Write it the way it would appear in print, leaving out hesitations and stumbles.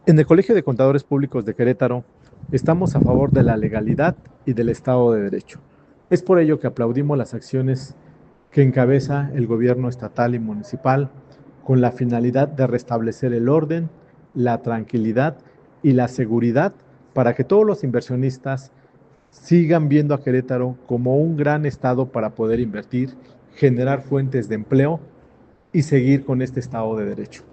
En el Colegio de Contadores Públicos de Querétaro estamos a favor de la legalidad y del Estado de Derecho. Es por ello que aplaudimos las acciones que encabeza el gobierno estatal y municipal con la finalidad de restablecer el orden, la tranquilidad y la seguridad para que todos los inversionistas sigan viendo a Querétaro como un gran estado para poder invertir, generar fuentes de empleo y seguir con este Estado de Derecho.